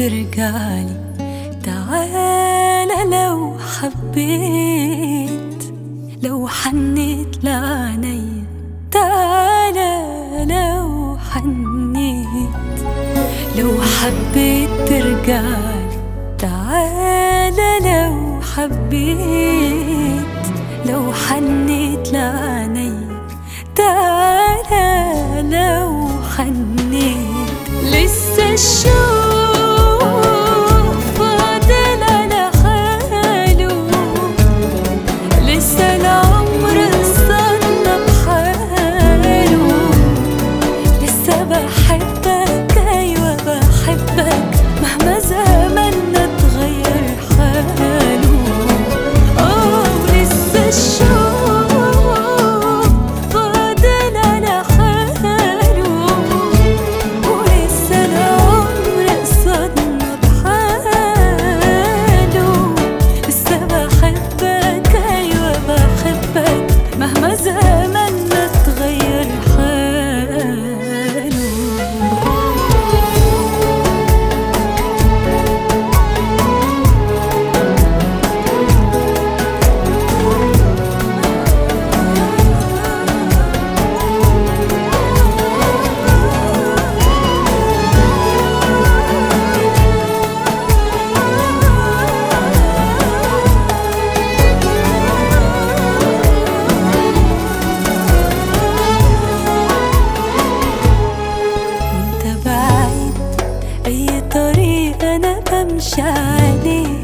ترجعلي تعالى، لو حبيت، لو حنيت لعينيا تعالى، لو حنيت، لو حبيت ترجعلي تعالى، لو حبيت، لو حنيت لعينيا تعالى، لو حنيت. لسه الشوق فاضل على حاله، لسه العمر قصادنا بحاله، لسه بحبك أيوة بحبك مهما زماننا اتغير حاله. لسه الشوق فاضل على حاله، ولسه العمر قصادنا بحاله، لسه بحبك أيوة بحبك مهما زماننا اتغير حاله. أي طريق أنا بمشي عليه